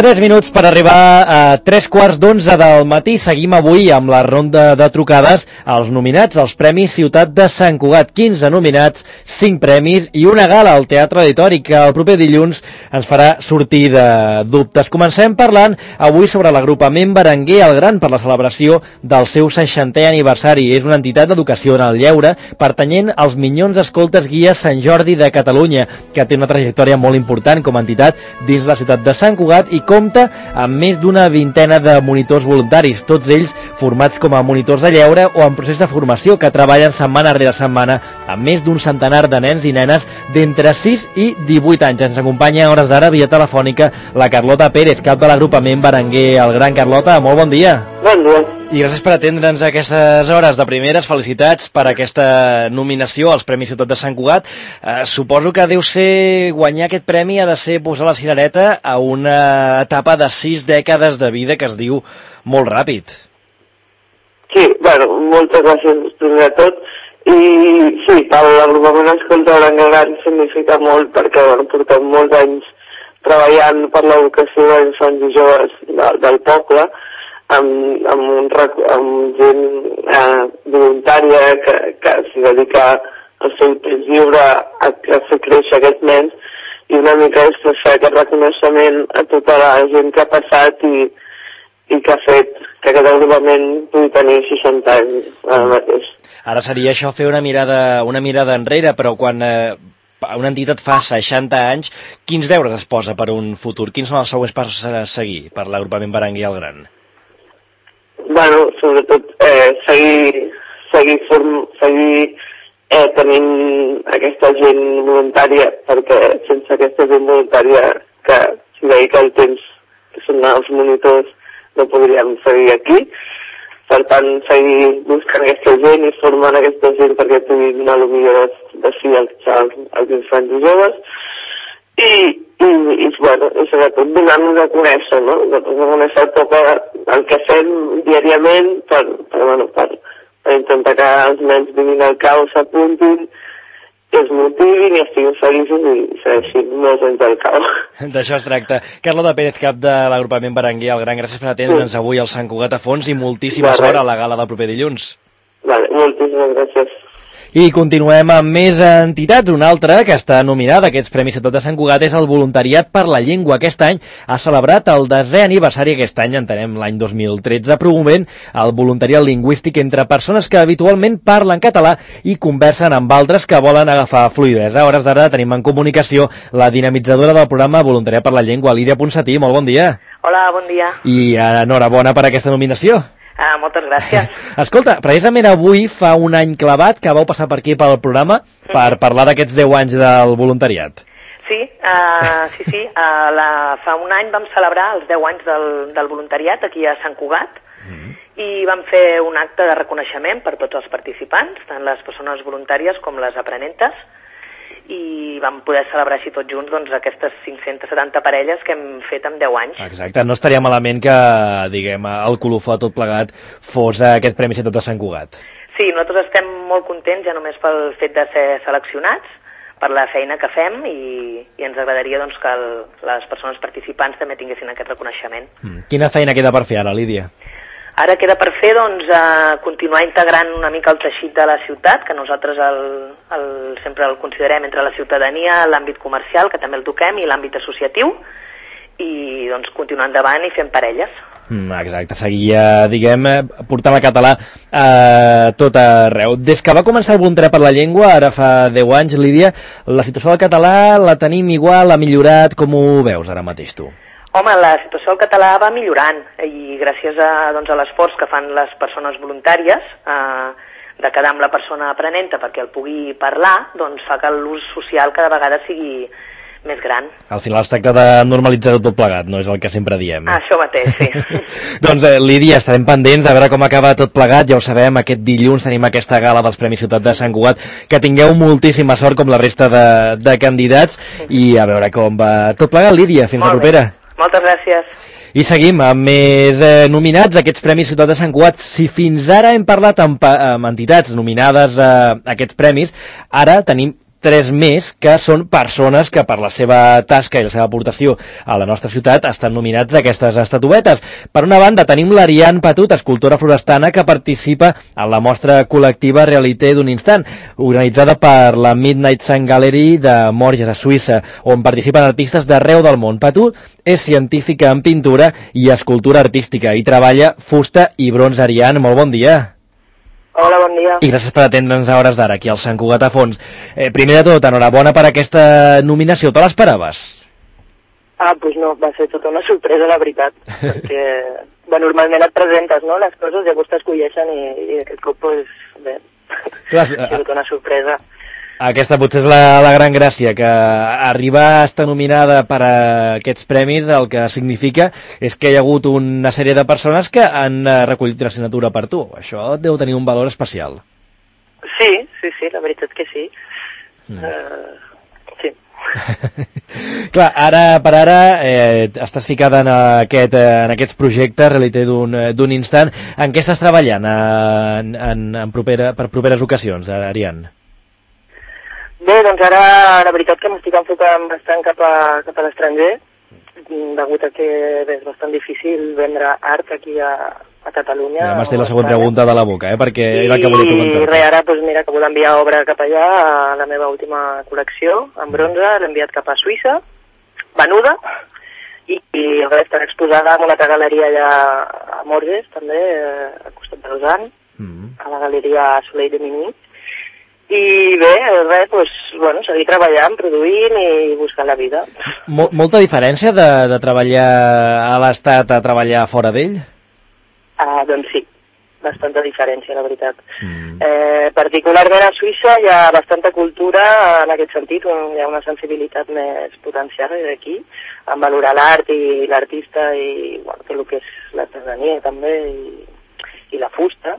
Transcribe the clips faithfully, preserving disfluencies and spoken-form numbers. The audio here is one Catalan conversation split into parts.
tres minuts per arribar a tres quarts d'onze del matí. Seguim avui amb la ronda de trucades als nominats als Premis Ciutat de Sant Cugat. quinze nominats, cinc premis i una gala al Teatre Auditori que el proper dilluns ens farà sortir de dubtes. Comencem parlant avui sobre l'agrupament Berenguer el Gran per la celebració del seu seixantè aniversari. És una entitat d'educació en el lleure pertanyent als Minyons Escoltes Guies Sant Jordi de Catalunya, que té una trajectòria molt important com a entitat dins la ciutat de Sant Cugat i compta amb més d'una vintena de monitors voluntaris, tots ells formats com a monitors de lleure o en procés de formació, que treballen setmana rere setmana amb més d'un centenar de nens i nenes d'entre sis i divuit anys. Ens acompanya a hores d'ara via telefònica la Carlota Pérez, cap de l'agrupament Berenguer el Gran. Carlota, molt bon dia. Bon dia. I gràcies per atendre'ns a aquestes hores. De primeres, felicitats per aquesta nominació als Premis Ciutat de Sant Cugat. Eh, suposo que deu ser guanyar aquest premi ha de ser posar la cirereta a una etapa de sis dècades de vida que es diu molt ràpid. Sí, bueno, moltes gràcies primer de tot. I sí, per l'agrupament Escolta Berenguer el Gran significa molt perquè bueno, portem molts anys treballant per l'educació d'infants i joves de, del poble, amb, amb, un, amb gent eh, voluntària que, que s'hi dedica el seu temps lliure a, a fer créixer aquests nens, i una mica és fer aquest reconeixement a tota la gent que ha passat i, i que ha fet que aquest agrupament pugui tenir seixanta anys ara mateix. Ara seria això fer una mirada, una mirada enrere, però quan eh, una entitat fa seixanta anys, quins deures es posa per un futur? Quins són els següents passos a seguir per l'agrupament Berenguer el Gran? Bueno, sobretot eh, seguir, seguir, form, seguir eh, tenint aquesta gent voluntària, perquè sense aquesta gent voluntària que s'hi dedica el temps, que són els monitors, no podríem seguir aquí. Per tant, seguir buscant aquesta gent i formant aquesta gent perquè pugui donar el millor de si als, als infants i joves. I, i, i, bueno, i sobretot donar-nos a conèixer, no? Donar-nos a conèixer tot el que fem diàriament per, per, bueno, per, per intentar que els nens vinguin al cau, s'apuntin, es motivin i estiguin feliços i segueixin molts anys al cau. D'això es tracta. Carlota Pérez, cap de l'agrupament Berenguer el Gran, gràcies per atendre'ns avui al Sant Cugat a fons i moltíssima sort a la gala del proper dilluns. Vale, moltíssimes gràcies. I continuem amb més entitats. Una altra que està nominada a aquests Premis Ciutat de Sant Cugat és el Voluntariat per la Llengua. Aquest any ha celebrat el desè aniversari, aquest any entenem l'any dos mil tretze, promovent el voluntariat lingüístic entre persones que habitualment parlen català i conversen amb altres que volen agafar fluïdesa. A hores d'ara tenim en comunicació la dinamitzadora del programa Voluntariat per la Llengua, Lídia Ponsatí. Molt bon dia. Hola, bon dia. I enhorabona per aquesta nominació. Ah, moltes gràcies. Escolta, precisament avui fa un any clavat que vau passar per aquí pel programa per parlar d'aquests deu anys del voluntariat. Sí, uh, sí, sí. Uh, la, fa un any vam celebrar els deu anys del, del voluntariat aquí a Sant Cugat mm. i vam fer un acte de reconeixement per tots els participants, tant les persones voluntàries com les aprenentes, i vam poder celebrar així tots junts doncs, aquestes cinc-centes setanta parelles que hem fet en deu anys. Exacte, no estaria malament que, diguem, el colofó tot plegat fos aquest Premi Ciutat de Sant Cugat. Sí, nosaltres estem molt contents ja només pel fet de ser seleccionats, per la feina que fem, i, i ens agradaria doncs, que el, les persones participants també tinguessin aquest reconeixement. Mm. Quina feina queda per fer ara, Lídia? Ara queda per fer, doncs, eh, continuar integrant una mica el teixit de la ciutat, que nosaltres el, el, sempre el considerem entre la ciutadania, l'àmbit comercial, que també el toquem, i l'àmbit associatiu, i doncs continuar endavant i fent parelles. Mm, exacte, seguir, diguem, portant el català a eh, tot arreu. Des que va començar el voluntariat per la llengua, ara fa deu anys, Lídia, la situació del català la tenim igual, ha millorat, com ho veus ara mateix tu? Home, la situació del català va millorant i gràcies a, doncs, a l'esforç que fan les persones voluntàries eh, de quedar amb la persona aprenenta perquè el pugui parlar, doncs fa que l'ús social cada vegada sigui més gran. Al final es tracta de normalitzar tot plegat, no és el que sempre diem. Ah, això mateix, sí. Doncs, eh, Lídia, estarem pendents a veure com acaba tot plegat. Ja ho sabem, aquest dilluns tenim aquesta gala dels Premis Ciutat de Sant Cugat. Que tingueu moltíssima sort, com la resta de, de candidats, i a veure com va tot plegat, Lídia. Fins la propera. Moltes gràcies. I seguim amb més eh, nominats d'aquests Premis Ciutat de Sant Cugat. Si fins ara hem parlat amb, amb entitats nominades a aquests premis, ara tenim tres més que són persones que per la seva tasca i la seva aportació a la nostra ciutat estan nominats a aquestes estatuetes. Per una banda tenim l'Ariane Patut, escultora florestana, que participa en la mostra col·lectiva Realité d'un instant, organitzada per la Midnight Sun Gallery de Morges, a Suïssa, on participen artistes d'arreu del món. Patut és científica en pintura i escultura artística i treballa fusta i bronze. Ariane, molt bon dia. Hola, bon dia. I gràcies per atendre'ns a hores d'ara aquí al Sant Cugat a Fons. Eh, primer de tot, enhorabona per aquesta nominació. Te l'esperaves? Ah, doncs no, va ser tota una sorpresa, la veritat, perquè bueno, normalment et presentes, no?, les coses, llavors t'escolleixen i, i aquest cop, doncs, bé, Clar, ha sigut una sorpresa. Aquesta potser és la, la gran gràcia, que arribar a estar nominada per a aquests premis el que significa és que hi ha hagut una sèrie de persones que han recollit una assignatura per tu. Això deu tenir un valor especial. Sí, sí, sí, la veritat que sí. Mm. Uh, sí. Clar, ara per ara eh, estàs ficada en, aquest, en aquests projectes, Realité d'un instant. En què estàs treballant en, en, en propera, per properes ocasions, Ariane? Bé, doncs ara la veritat que m'estic enfocant bastant cap a, cap a l'estranger, degut a que bé, és bastant difícil vendre art aquí a, a Catalunya. Ja m'has fet la següent pregunta de la boca, eh, perquè I, era el que volia comentar. I res, ara doncs, mira, que vull enviar obra cap allà, a la meva última col·lecció, en bronze, l'he enviat cap a Suïssa, venuda, i, i res, estarà exposada en una altra galeria allà a Morges, també, al costat de Lausanne, mm. a la galeria Soleil de Minuit. I bé, res, doncs, bueno, seguir treballant, produint i buscant la vida. Mol molta diferència de, de treballar a l'Estat a treballar fora d'ell? Ah, doncs sí, bastanta diferència, la veritat. Mm. Eh, particularment a Suïssa hi ha bastanta cultura en aquest sentit, hi ha una sensibilitat més potenciada d'aquí, en valorar l'art i l'artista i bueno, tot el que és l'artesania també i, i la fusta.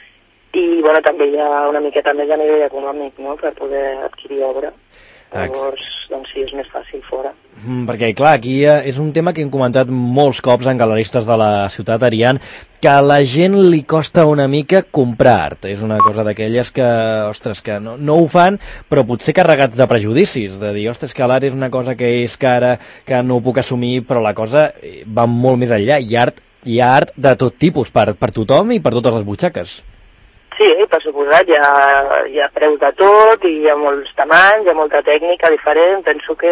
I bueno, també hi ha una miqueta més a nivell econòmic, no?, per poder adquirir obra. Llavors, doncs sí, és més fàcil fora. Mm, perquè, clar, aquí és un tema que hem comentat molts cops en galeristes de la ciutat, Ariane, que a la gent li costa una mica comprar art. És una cosa d'aquelles que, ostres, que no, no ho fan, però potser carregats de prejudicis, de dir, ostres, que l'art és una cosa que és cara, que no ho puc assumir, però la cosa va molt més enllà. Hi ha art, hi ha art de tot tipus, per, per tothom i per totes les butxaques. Sí, per suposat, hi ha, hi ha preus de tot, i hi ha molts tamanys, hi ha molta tècnica diferent. Penso que,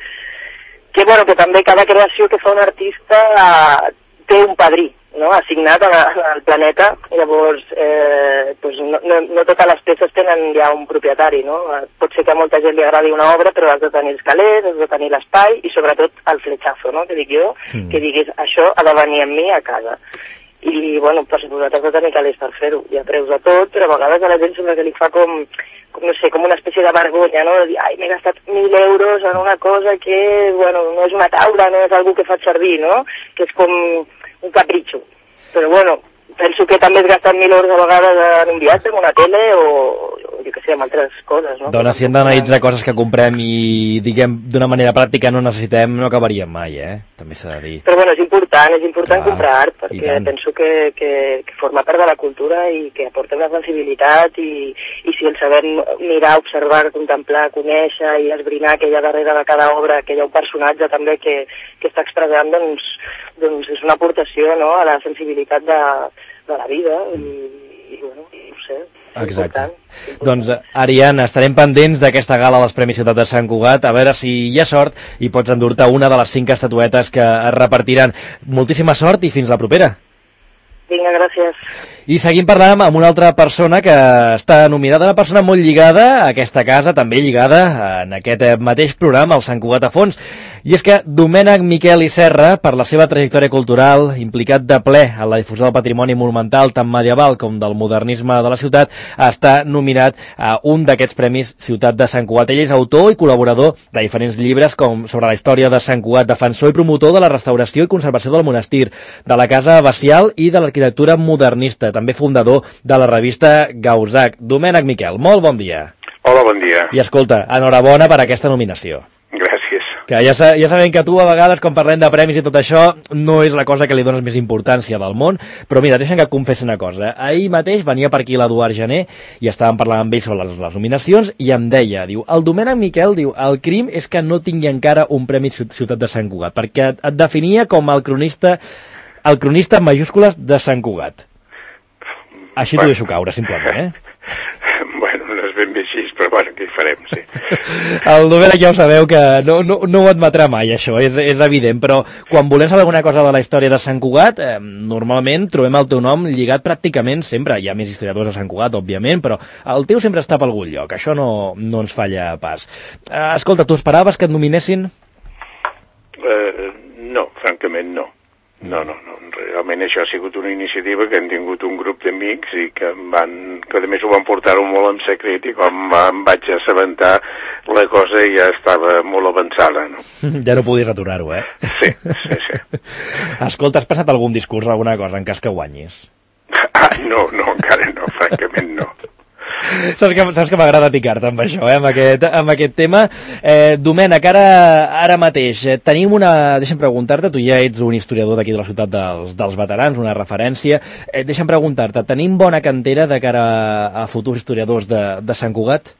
que, bueno, que també cada creació que fa un artista eh, té un padrí, no?, assignat al planeta. Llavors, eh, doncs no, no, no totes les peces tenen ja un propietari, no? Pot ser que a molta gent li agradi una obra, però has de tenir els calés, has de tenir l'espai i sobretot el fletxazo, no?, que dic jo, mm. que diguis, això ha de venir amb mi a casa. I, bueno, per suposat has de tenir calés per fer-ho. Hi ha preus de tot, però a vegades a la gent sembla que li fa com, com no sé, com una espècie de vergonya, no?, de dir, ai, m'he gastat mil euros en una cosa que, bueno, no és una taula, no és algú que faig servir, no?, que és com un capritxo. Però, bueno, penso que també has gastat mil euros a vegades en un viatge, en una tele o, o jo què sé, en altres coses, no? Dona, si hem d'analitzar coses que comprem i, diguem, d'una manera pràctica no necessitem, no acabaríem mai, eh? També s'ha de dir. Però, bueno, és important, és important ah, comprar art, perquè penso que, que, que forma part de la cultura i que aporta una sensibilitat i, i si el saber mirar, observar, contemplar, conèixer i esbrinar que hi ha darrere de cada obra, que hi ha un personatge també que, que està expressant, doncs, doncs és una aportació, no?, a la sensibilitat de, de la vida i, i bueno, no sé. Exacte. Important, important. Doncs, Ariane, estarem pendents d'aquesta gala dels Premis Ciutat de Sant Cugat, a veure si hi ha sort i pots endur-te una de les cinc estatuetes que es repartiran. Moltíssima sort i fins la propera. Vinga, gràcies. I seguim parlant amb una altra persona que està nominada, una persona molt lligada a aquesta casa, també lligada en aquest mateix programa, el Sant Cugat a Fons. I és que Domènec Miquel i Serra, per la seva trajectòria cultural, implicat de ple en la difusió del patrimoni monumental tant medieval com del modernisme de la ciutat, està nominat a un d'aquests premis Ciutat de Sant Cugat. Ell és autor i col·laborador de diferents llibres com sobre la història de Sant Cugat, defensor i promotor de la restauració i conservació del monestir, de la casa abacial i de l'arquitectura modernista, també fundador de la revista Gauzac. Domènec Miquel, molt bon dia. Hola, bon dia. I escolta, enhorabona per aquesta nominació. Gràcies. Que ja, sa ja sabem que tu a vegades quan parlem de premis i tot això no és la cosa que li dones més importància del món, però mira, deixa'm que et confessi una cosa. Ahir mateix venia per aquí l'Eduard Gené i estàvem parlant amb ell sobre les, les nominacions i em deia, diu, el Domènec Miquel, diu, el crim és que no tingui encara un premi Ciutat de Sant Cugat, perquè et, et definia com el cronista, el cronista en majúscules de Sant Cugat. Així t'ho deixo caure, simplement, eh? Bueno, no és ben bé així, però bueno, què hi farem, sí. El Domènec ja ho sabeu que no, no, no ho admetrà mai, això, és, és evident, però quan volem saber alguna cosa de la història de Sant Cugat, eh, normalment trobem el teu nom lligat pràcticament sempre. Hi ha més historiadors de Sant Cugat, òbviament, però el teu sempre està per algun lloc, això no, no ens falla pas. Eh, escolta, tu esperaves que et nominessin? Uh, no, francament no. No, no, no. Realment això ha sigut una iniciativa que hem tingut un grup d'amics i que em van, que a més ho van portar-ho molt en secret i quan em vaig assabentar la cosa ja estava molt avançada, no? Ja no podies aturar-ho, eh? Sí, sí, sí. Escolta, has passat algun discurs o alguna cosa en cas que guanyis? Ah, no, no, encara no, francament no. Saps que, saps que m'agrada picar-te amb això, eh? amb, aquest, amb aquest tema. Eh, Domènec, ara, ara mateix, eh, tenim una... Deixa'm preguntar-te, tu ja ets un historiador d'aquí de la ciutat dels, dels veterans, una referència. Eh, deixa'm preguntar-te, tenim bona cantera de cara a, a futurs historiadors de, de Sant Cugat?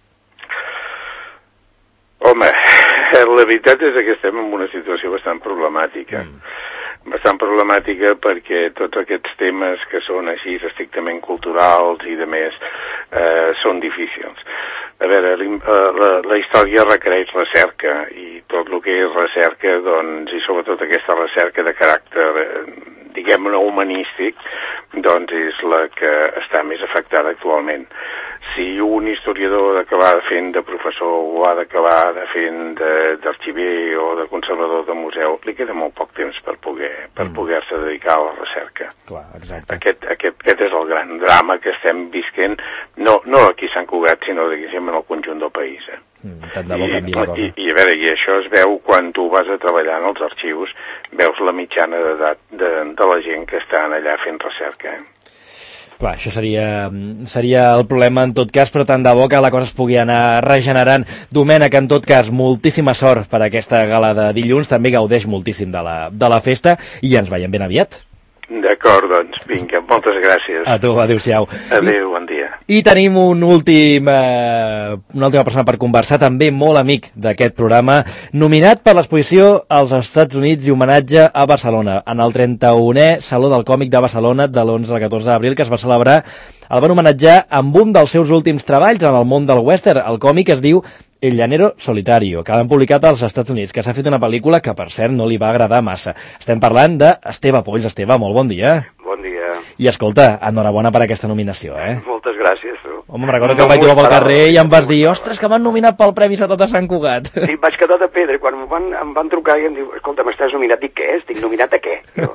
Home, la veritat és que estem en una situació bastant problemàtica. Mm. bastant problemàtica perquè tots aquests temes que són així estrictament culturals i de més eh, són difícils. A veure, la, la història requereix recerca i tot el que és recerca, doncs, i sobretot aquesta recerca de caràcter, diguem-ne, humanístic, doncs és la que està més afectada actualment. Si un historiador ha d'acabar fent de professor o ha d'acabar fent d'arxiver o de conservador de museu, li queda molt poc temps per poder per mm. poder-se dedicar a la recerca. Clar, exacte. Aquest, aquest, aquest és el gran drama que estem visquent, no, no aquí a Sant Cugat, sinó diguéssim en el conjunt del país. Eh? Mm, tant de bo canvi la cosa. I, i, a veure, i això es veu quan tu vas a treballar en els arxius, veus la mitjana d'edat de, de la gent que estan allà fent recerca. Eh? Clar, això seria, seria el problema en tot cas, però tant de bo que la cosa es pugui anar regenerant. Domènec, en tot cas, moltíssima sort per aquesta gala de dilluns, també gaudeix moltíssim de la, de la festa i ens veiem ben aviat. D'acord, doncs, vinga, moltes gràcies. A tu, adéu-siau. Adéu, bon dia. I tenim un últim, eh, una última persona per conversar, també molt amic d'aquest programa, nominat per l'exposició als Estats Units i homenatge a Barcelona, en el trenta-unè Saló del Còmic de Barcelona de l'onze al catorze d'abril, que es va celebrar. El van homenatjar amb un dels seus últims treballs en el món del western. El còmic es diu El llanero solitario, que l'han publicat als Estats Units, que s'ha fet una pel·lícula que, per cert, no li va agradar massa. Estem parlant d'Esteve Polls. Esteve, molt bon dia. Bon dia. I escolta, enhorabona per aquesta nominació, eh? Moltes gràcies, tu. Home, em recordo que no, em vaig trobar pel carrer i em vas dir, ostres, que m'han nominat pel Premi Ciutat de Sant Cugat. Sí, vaig quedar de pedra. Quan em van, em van trucar i em diu, escolta, m'estàs nominat? Dic, què és? Dic, nominat a què? Jo.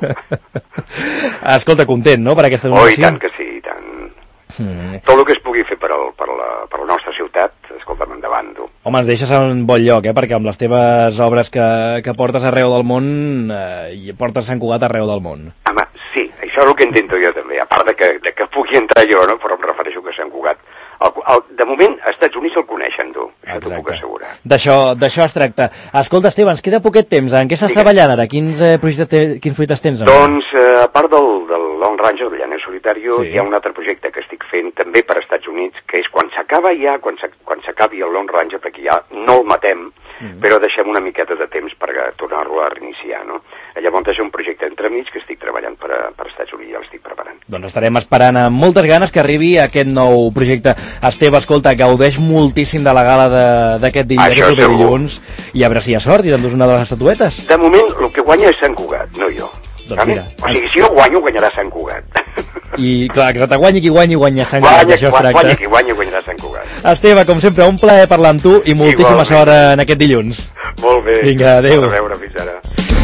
Escolta, content, no?, per aquesta nominació? Oh, i tant que sí, i tant. Mm. Tot el que es pugui fer per, el, per, la, per la nostra ciutat, escolta'm, endavant, tu. Home, ens deixes en un bon lloc, eh? Perquè amb les teves obres que, que portes arreu del món, eh, i portes Sant Cugat arreu del món. Home, sí, això és el que intento jo també, a part de que, de que pugui entrar jo, no? Però em refereixo que Sant Cugat, el, el, de moment, als Estats Units el coneixen, tu, això t'ho puc assegurar. D'això es tracta. Escolta, Esteve, ens queda poquet temps, en què estàs Digues. treballant ara? Quins, eh, projectes, quins projectes tens? Doncs, eh, a part del, del Lone Ranger, del Llaner Solitario, sí. Hi ha un altre projecte que estic fent també per als Estats Units, que és quan s'acaba ja, quan s'acabi el Lone Ranger, perquè ja no el matem, mm. però deixem una miqueta de temps per tornar-lo a reiniciar, no? Llavors és un projecte entremig que estic treballant per, a, per als Estats Units, ja l'estic preparant. Doncs estarem esperant amb moltes ganes que arribi aquest nou projecte. Esteve, escolta, gaudeix moltíssim de la gala d'aquest dilluns, dilluns, i a veure si hi ha sort i t'endús una de les estatuetes. De moment, el que guanya és Sant Cugat, no jo. Doncs mira, o sigui, si jo guanyo, guanyarà Sant Cugat. I clar, que te guanyi qui guanyi, guanya Sant Cugat, això es tracta. Guanya qui guanyi, guanyarà Sant Cugat. Esteve, com sempre, un plaer parlar amb tu i moltíssima Igualment. sort en aquest dilluns. Molt bé. Vinga, adéu. A veure, fins ara.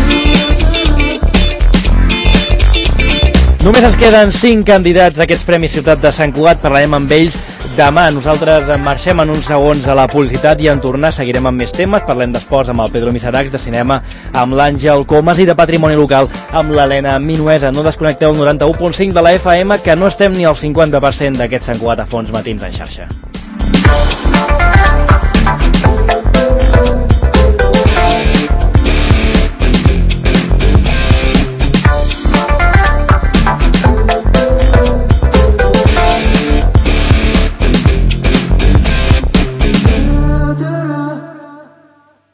Només ens queden cinc candidats a aquests Premis Ciutat de Sant Cugat, parlarem amb ells demà. Nosaltres marxem en uns segons a la publicitat i en tornar seguirem amb més temes. Parlem d'esports amb el Pedro Miseracs, de cinema amb l'Àngel Comas i de patrimoni local amb l'Helena Minuesa. No desconnecteu el noranta-u punt cinc de la F M, que no estem ni al cinquanta per cent d'aquest Sant Cugat a fons matins en xarxa.